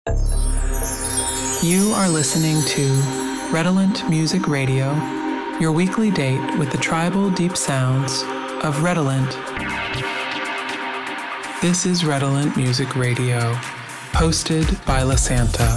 You are listening to Redolent Music Radio, your weekly date with the tribal deep sounds of Redolent. This is Redolent Music Radio, hosted by La Santa.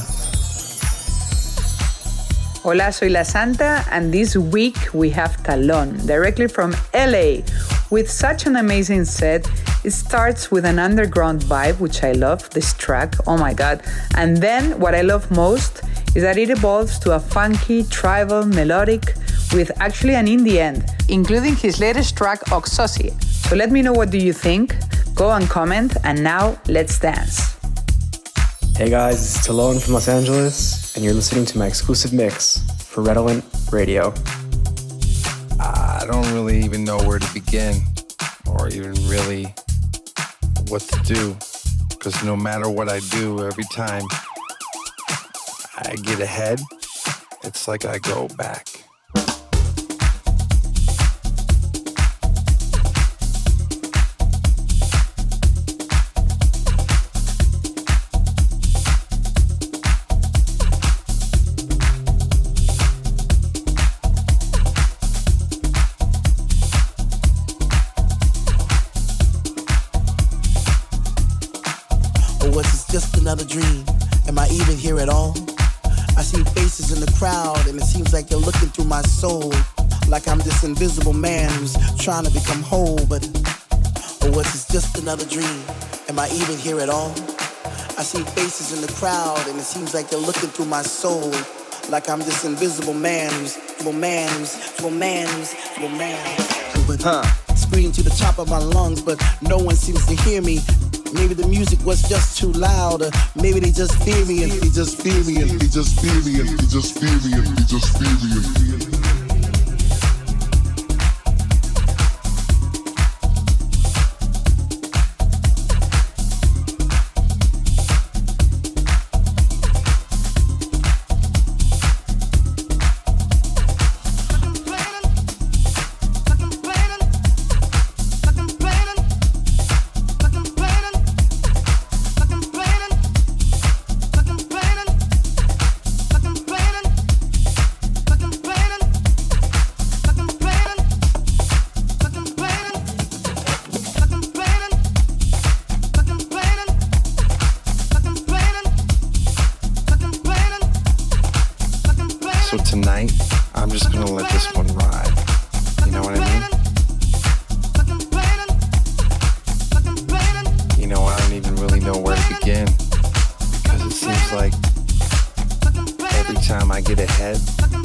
Hola, soy La Santa, and this week we have Talon, directly from LA, with such an amazing set. It starts with an underground vibe, which I love, this track, oh my god. And then what I love most is that it evolves to a funky, tribal, melodic, with actually an indie end, including his latest track, Oxosie. So let me know what do you think, go and comment, and now let's dance. Hey guys, this is Talon from Los Angeles, and you're listening to my exclusive mix for Redolent Radio. I don't really even know where to begin, or even really what to do, because no matter what I do, every time I get ahead, it's like I go back. Just another dream. Am I even here at all? I see faces in the crowd and it seems like they're looking through my soul, like I'm this invisible man who's trying to become whole, but what's this just another dream? Am I even here at all? I see faces in the crowd and it seems like they're looking through my soul, like I'm this invisible man who's scream to the top of my lungs, but no one seems to hear me. Maybe the music was just too loud, or maybe they just fear me and they just fear me and they just fear me and they just fear me and they just fear me and fear me. Tonight, I'm just gonna let this one ride. You know what I mean? You know, I don't even really know where to begin, because it seems like every time I get ahead,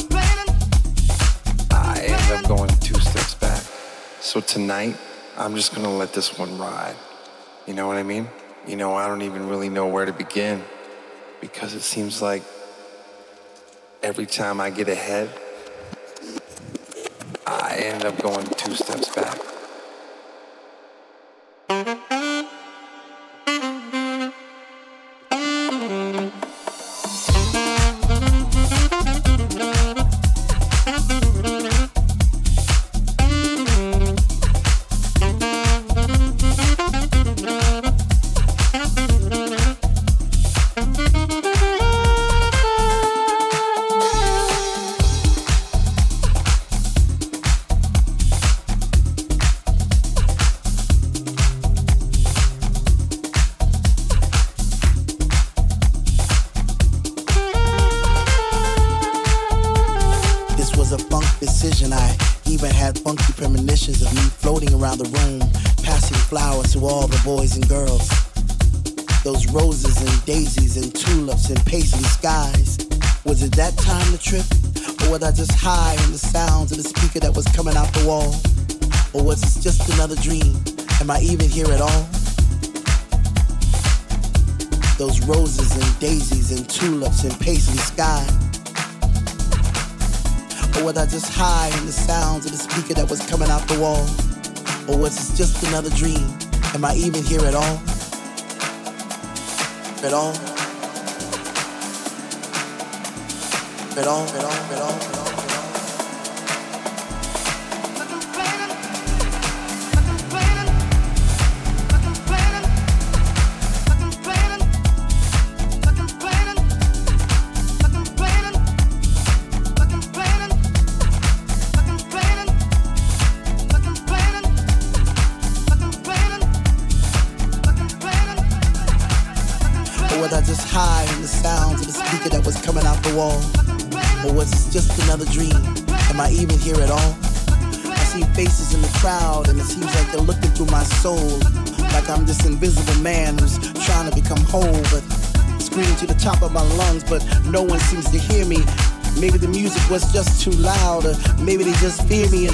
I end up going 2 steps back. So tonight, I'm just gonna let this one ride. You know what I mean? You know, I don't even really know where to begin, because it seems like every time I get ahead, I end up going 2 steps back. Boys and girls, those roses and daisies and tulips and paisley skies. Was it that time to trip? Or was I just high in the sounds of the speaker that was coming out the wall? Or was this just another dream? Am I even here at all? Those roses and daisies and tulips and paisley sky. Or was I just high in the sounds of the speaker that was coming out the wall? Or was this just another dream? Am I even here at all? At all? At all? At all? At all? At all? Fucking was high in the sounds of the speaker that was coming out the wall. Or was it just another dream? Am I even here at all? I see faces in the crowd and it seems like they're looking through my soul. Like I'm this invisible man who's trying to become whole, but screaming to the top of my lungs, but no one seems to hear me. Maybe the music was just too loud, or maybe they just fear me.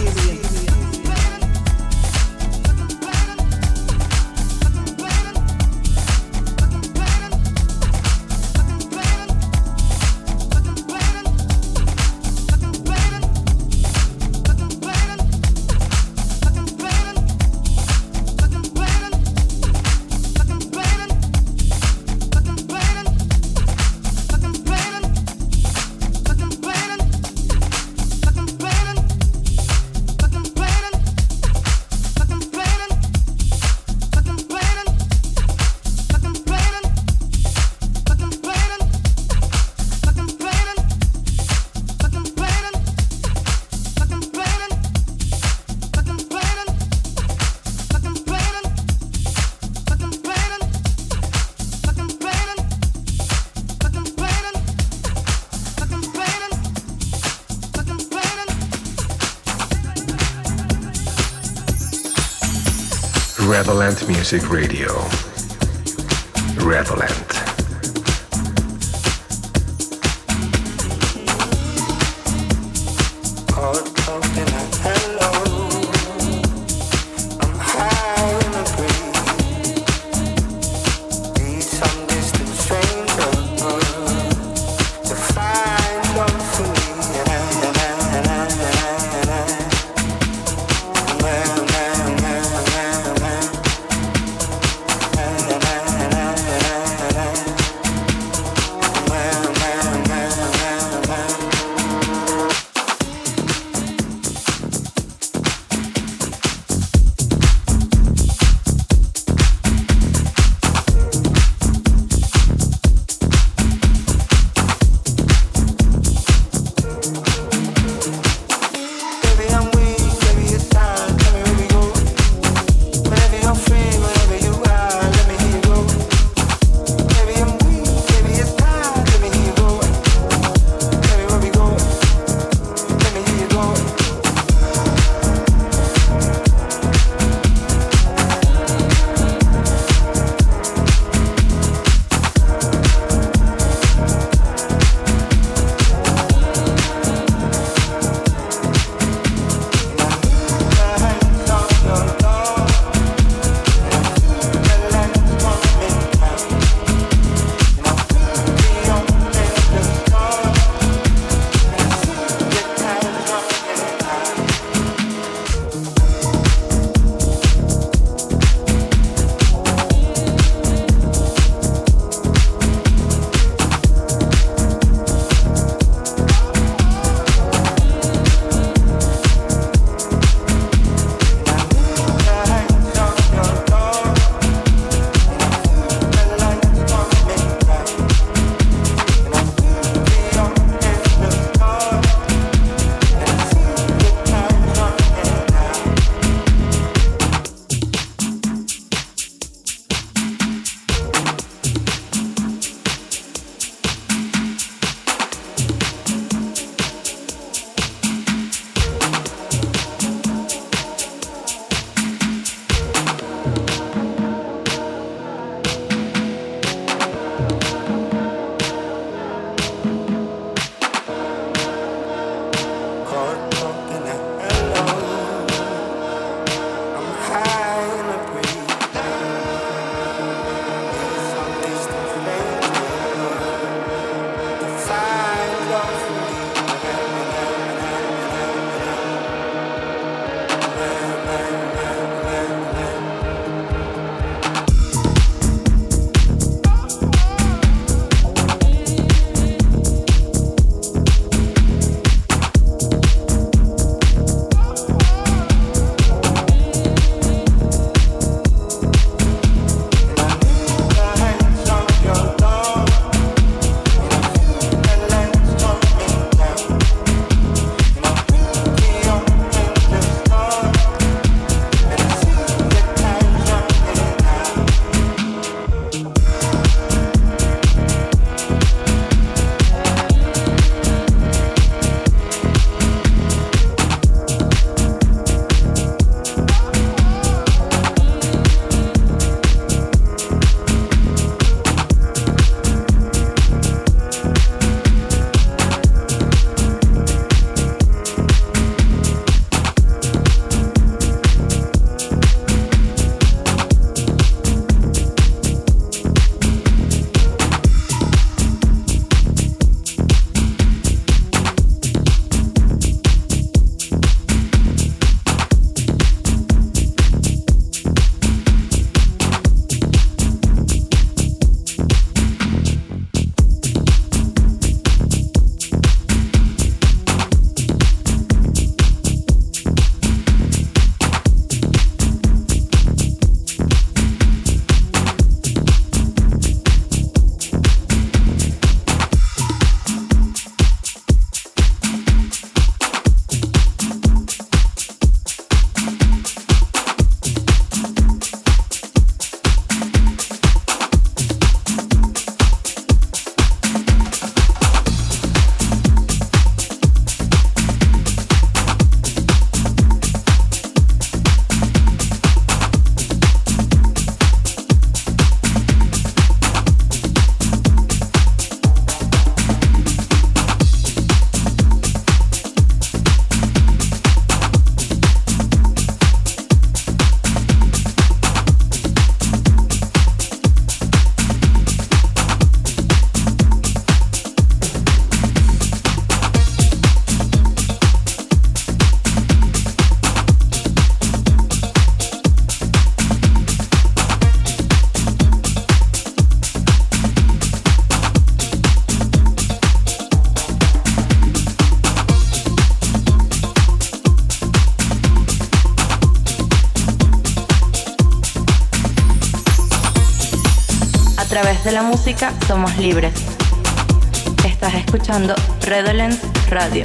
Revelant Music Radio. Revelant. de la música somos libres. Estás escuchando Redolence Radio.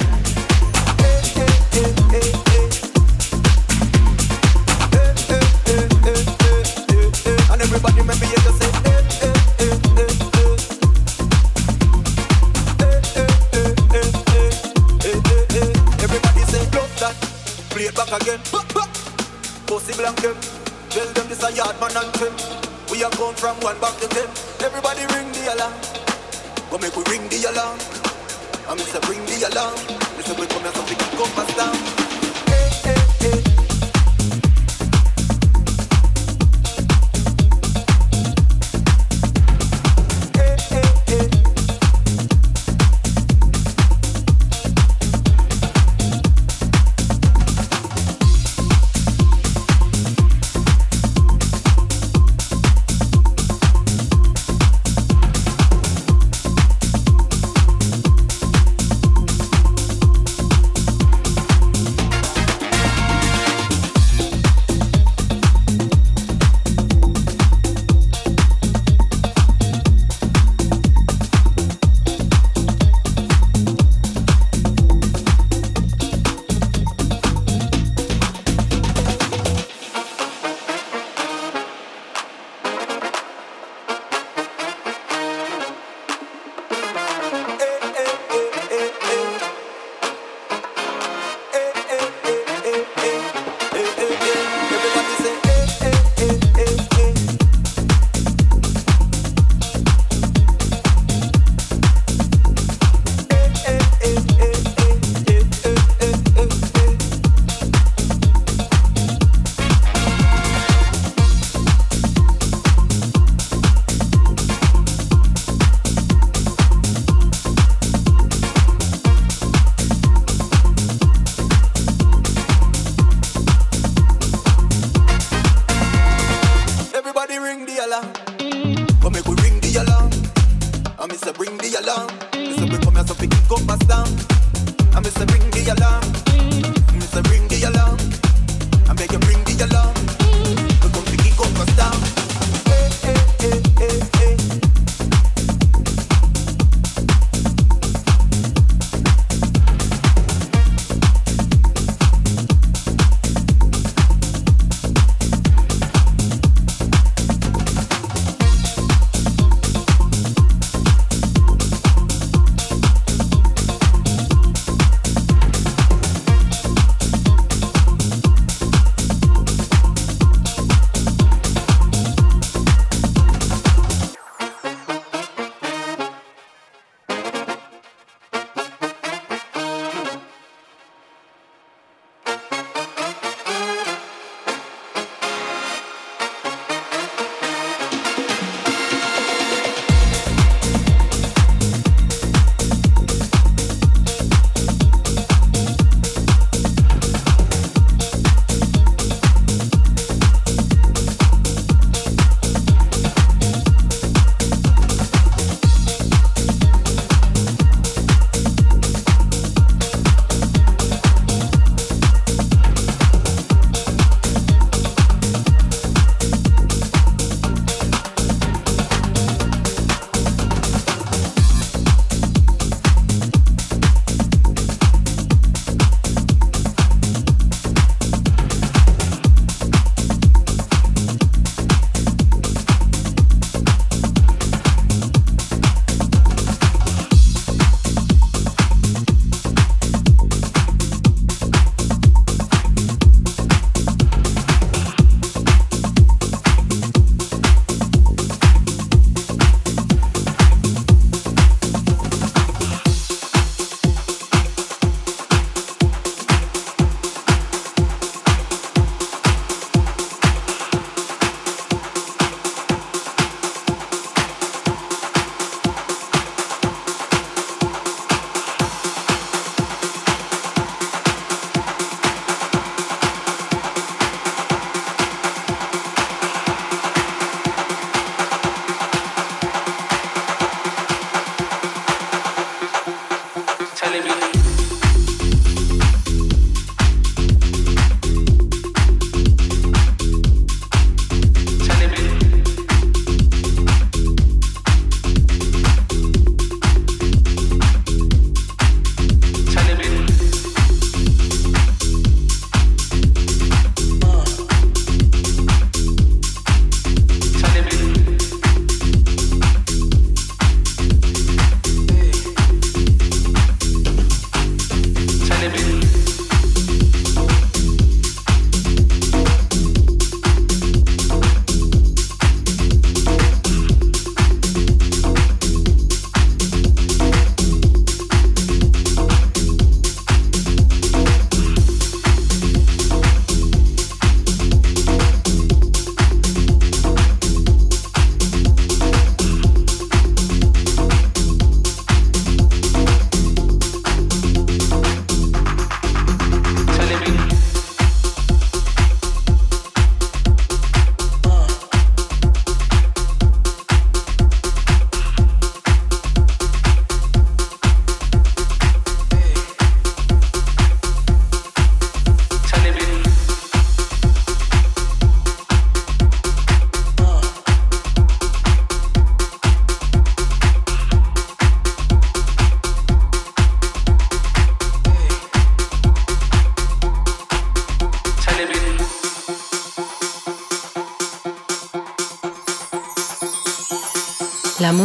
And everybody remember you just say everybody say love that, play it back again. Pussy blanket, tell them this a yard man anthem. We are come from 1 back to 10. Everybody ring the alarm. Go make we ring the alarm. I miss a ring the alarm. Listen, we come here so we can come past down.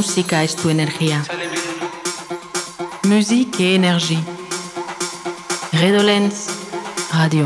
música es tu energía. Musique et énergie. Redolence Radio.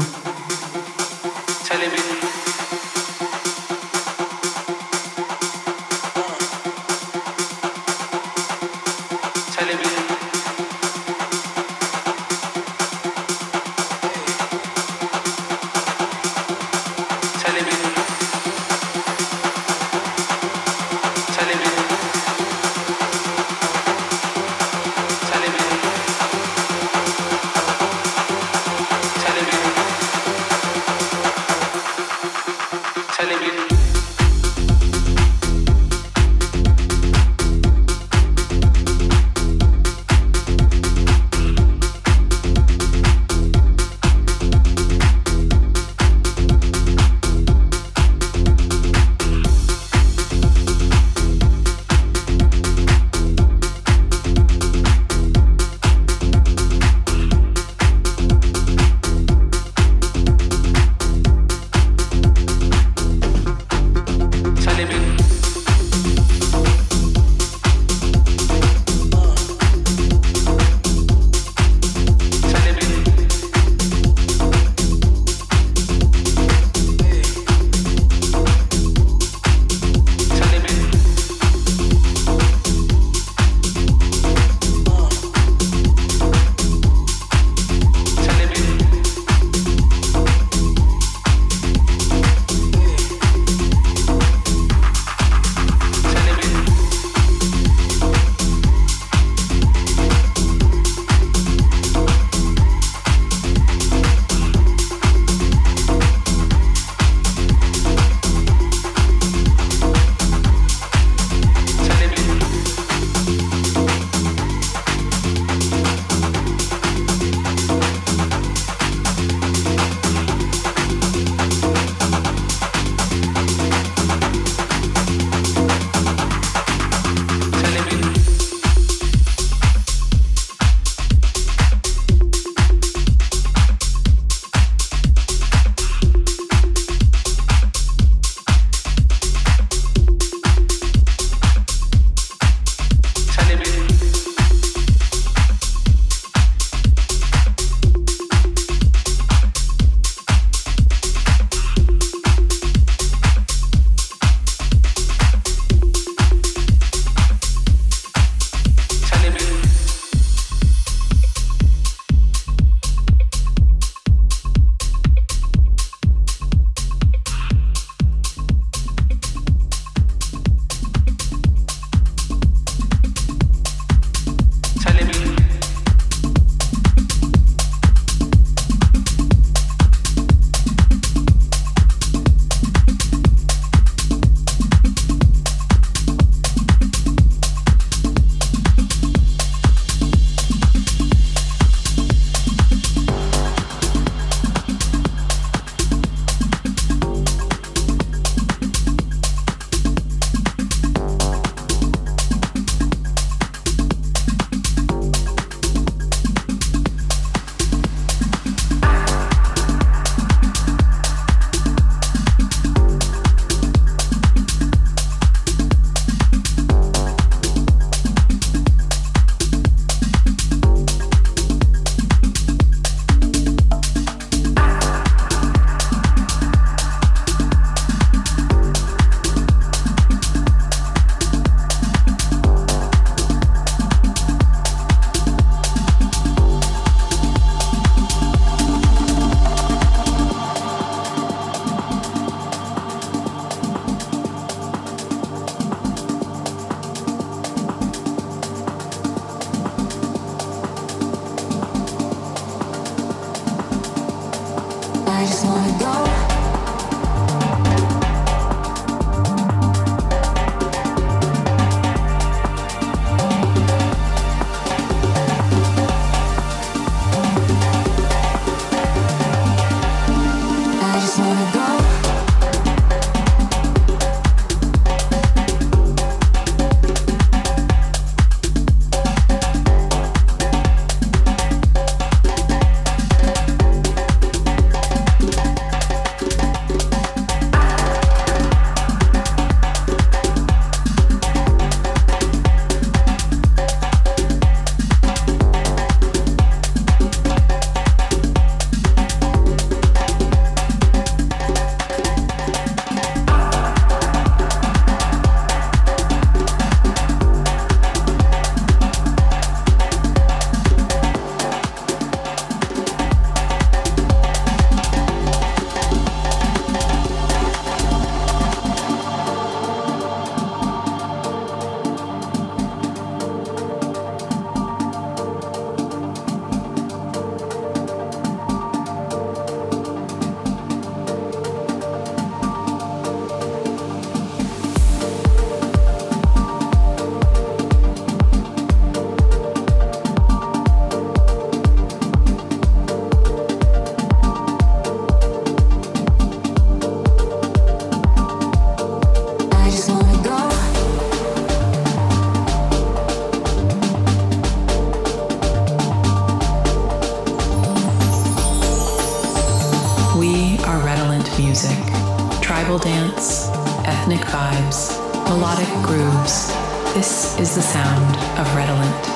music, tribal dance, ethnic vibes, melodic grooves. This is the sound of Redolent.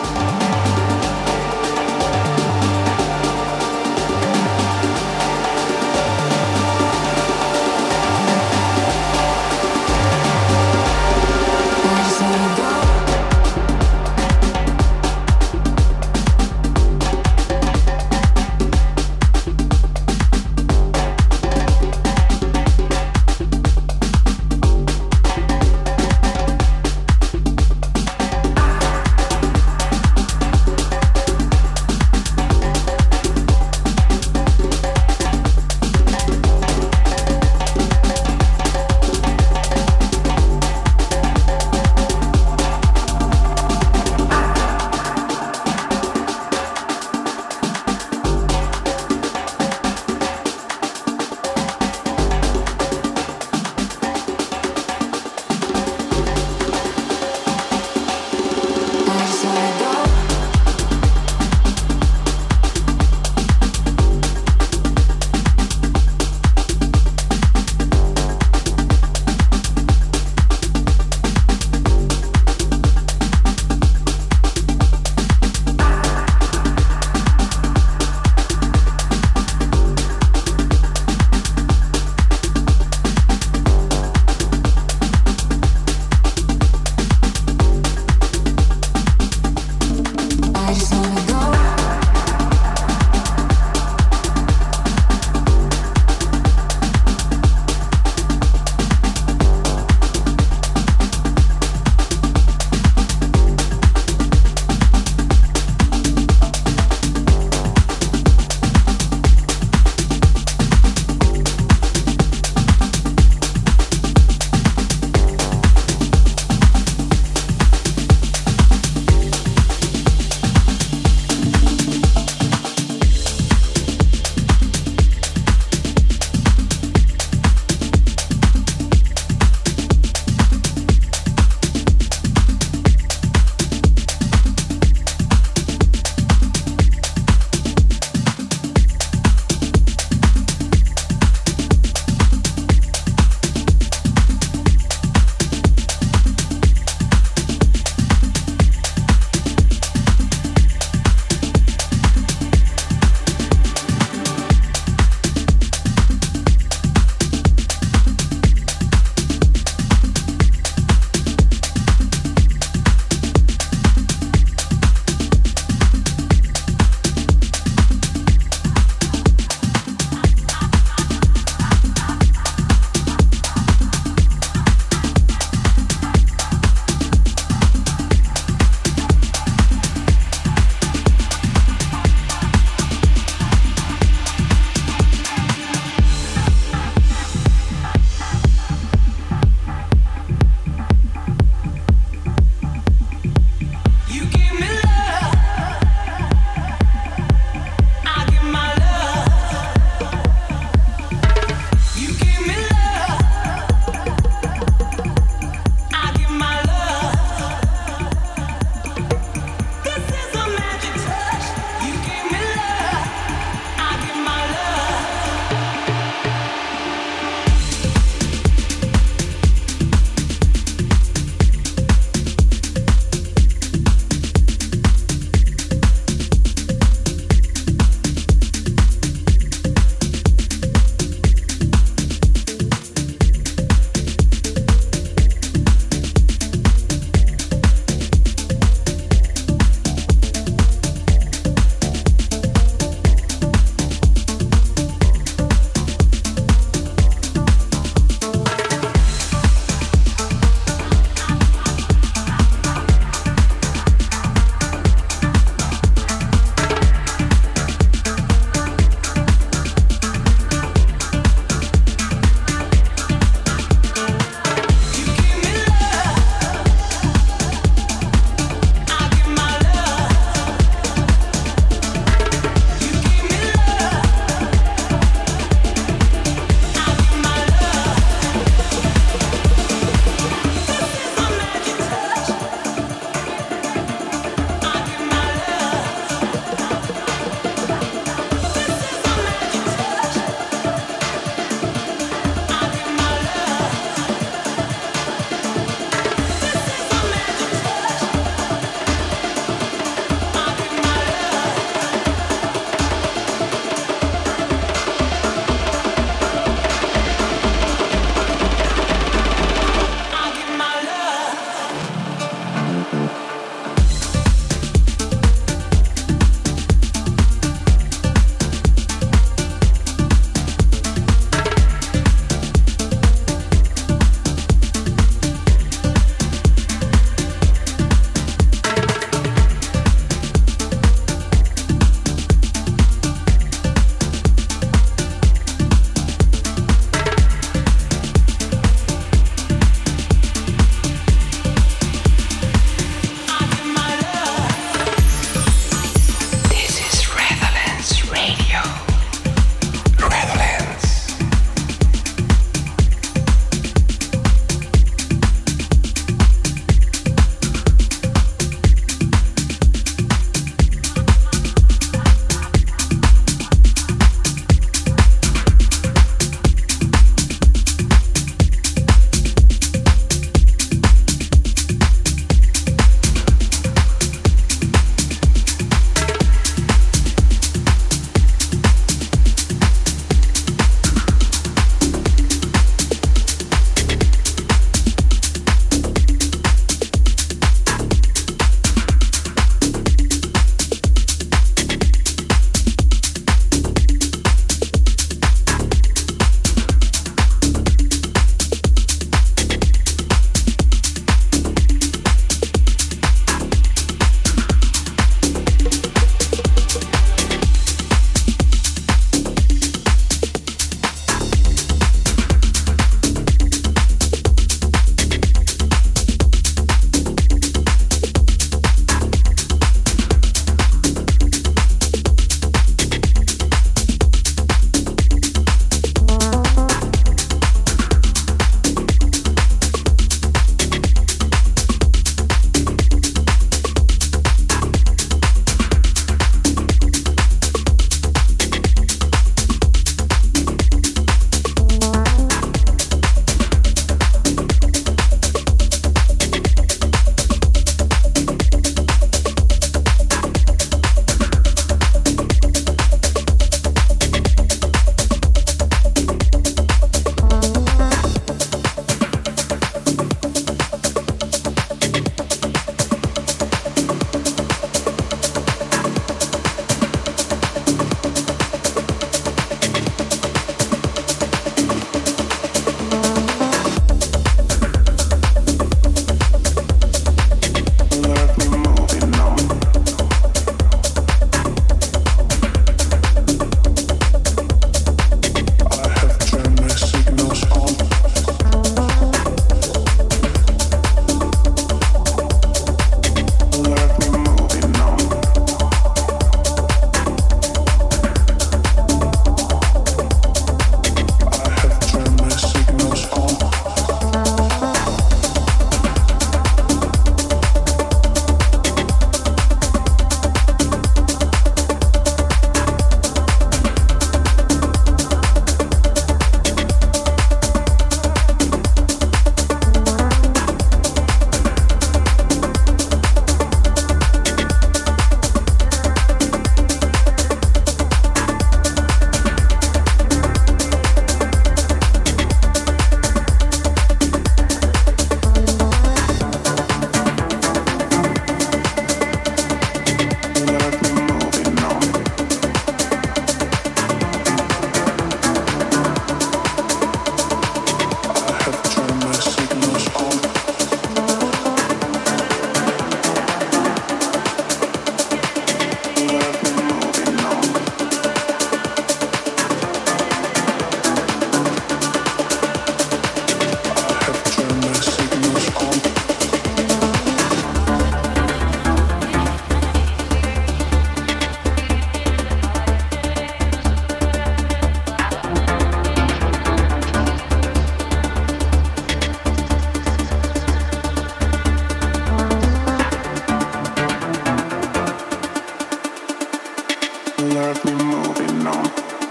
have me moving on.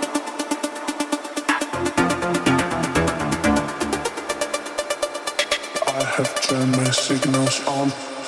I have turned my signals on.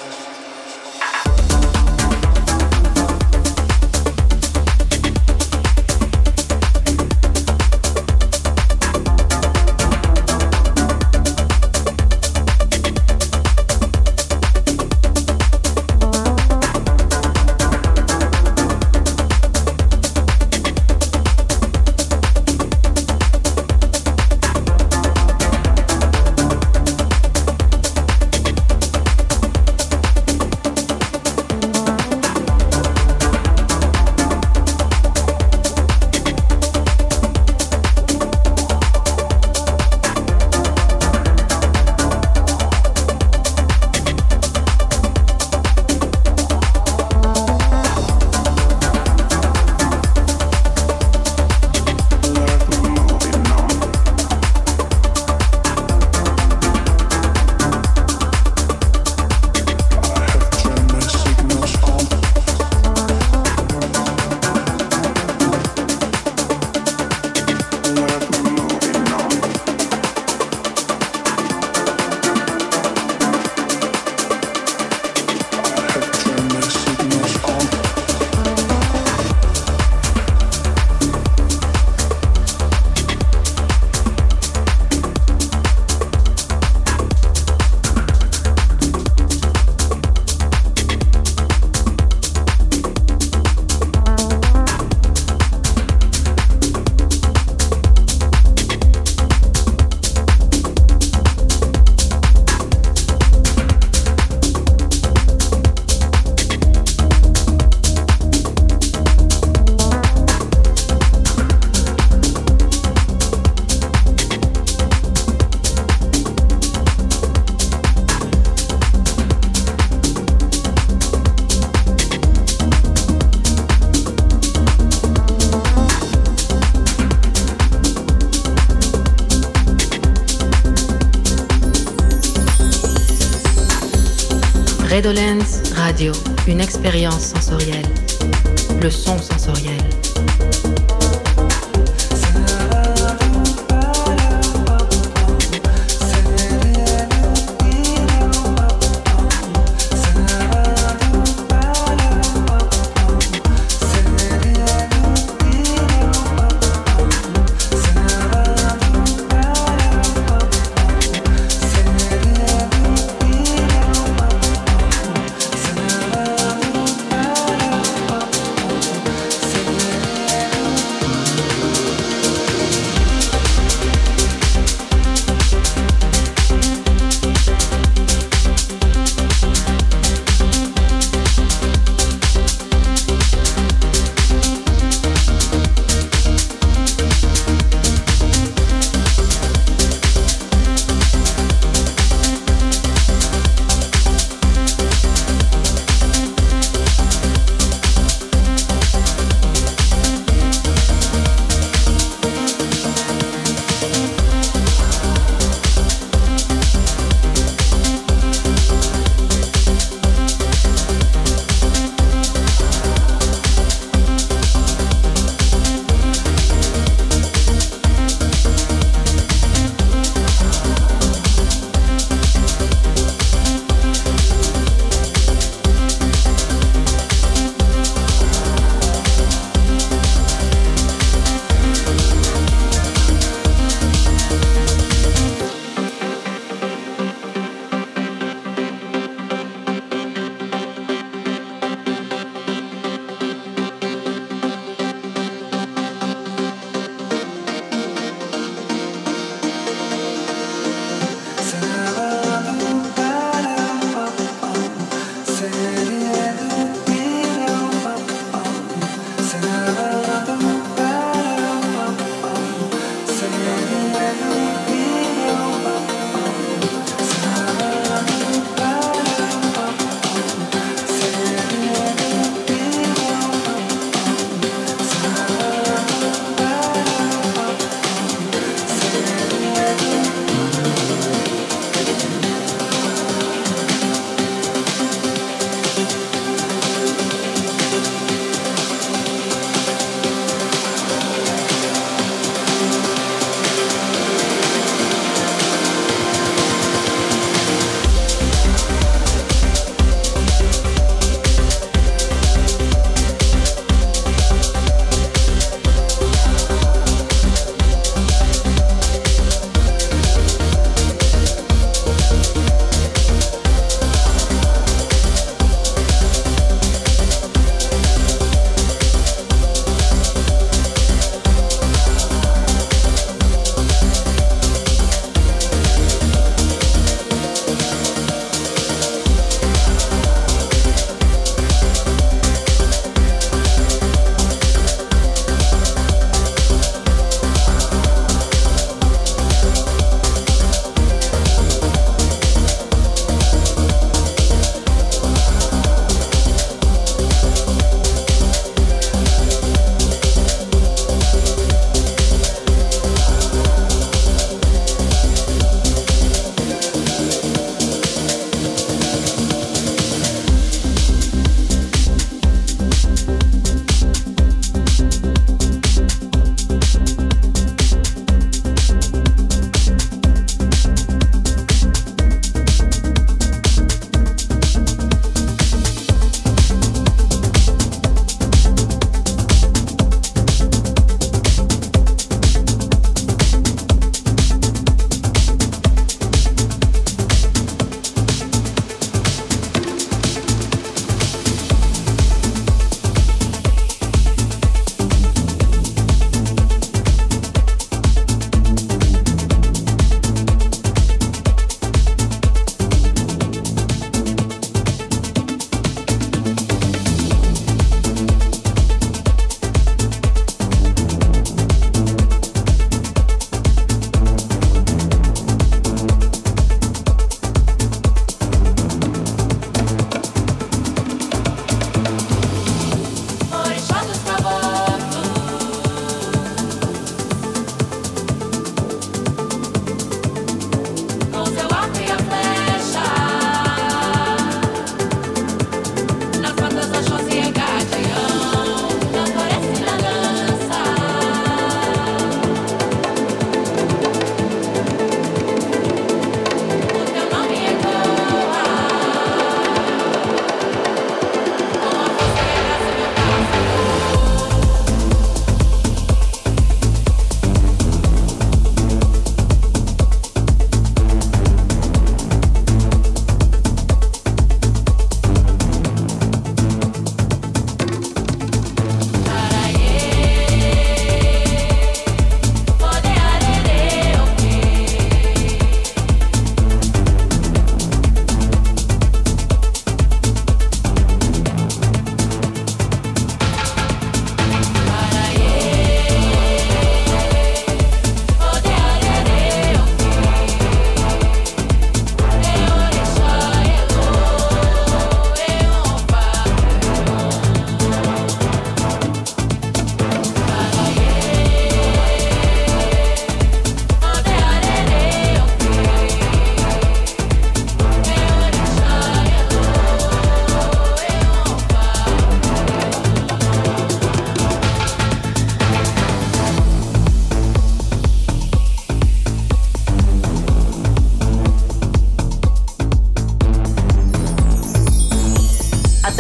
Redolence Radio, une expérience sensorielle, le son sensoriel.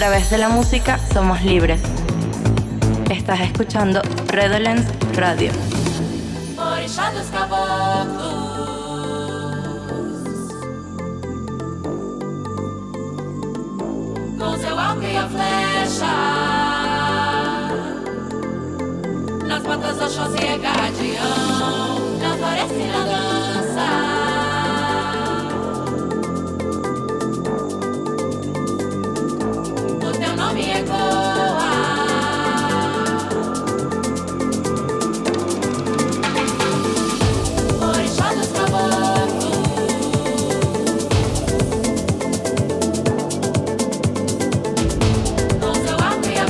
través de la música somos libres. Estás escuchando Redolence Radio. Orixá dos caboclos, com seu arco e a flecha, nas patas Oxóssi é guardião, na floresta e na dança. O teu nome ecoa, orixá dos caboclos, com seu arco e a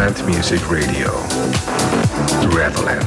Redolent Music Radio. Redolent.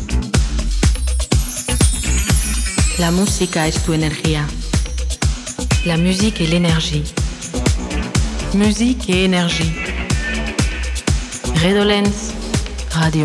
La música es tu energía. La musique et l'énergie. Musique et énergie. Redolence Radio.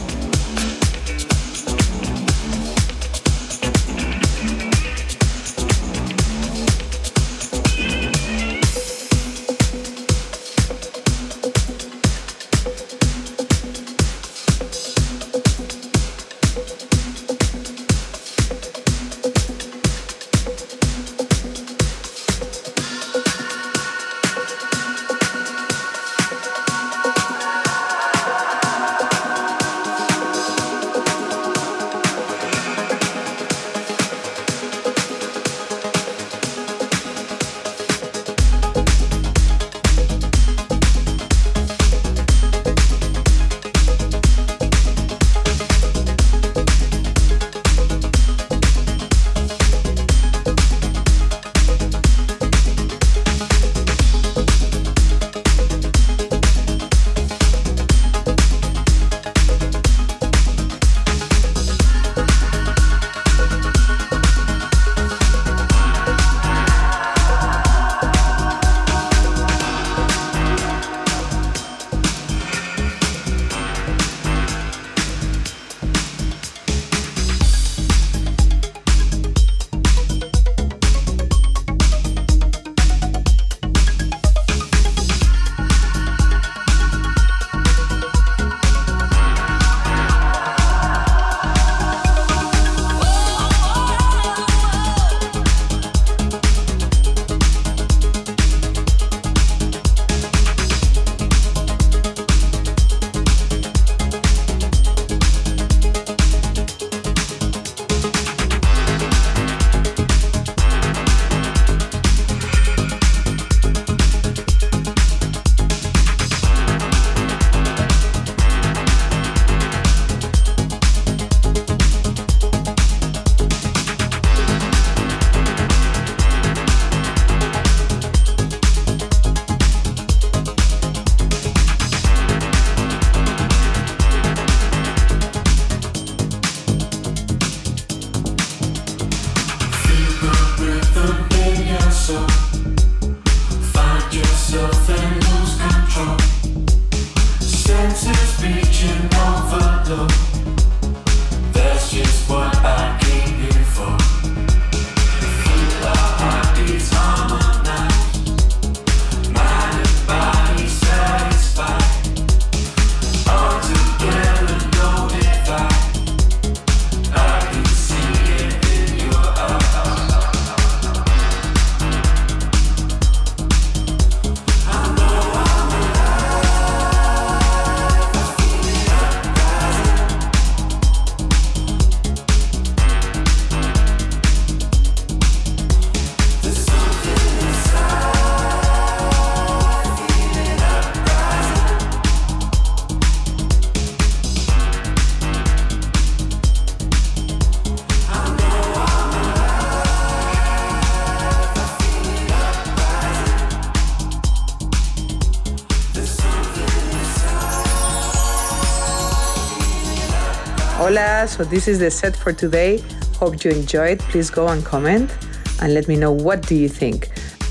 Hola, so this is the set for today. Hope you enjoyed. Please go and comment and let me know what do you think.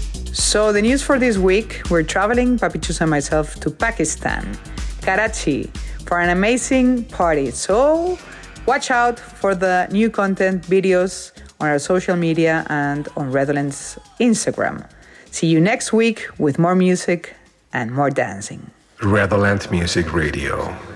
So the news for this week, we're traveling, Papi Chus and myself, to Pakistan, Karachi, for an amazing party. So watch out for the new content, videos on our social media and on Redolent's Instagram. See you next week with more music and more dancing. Redolent Music Radio.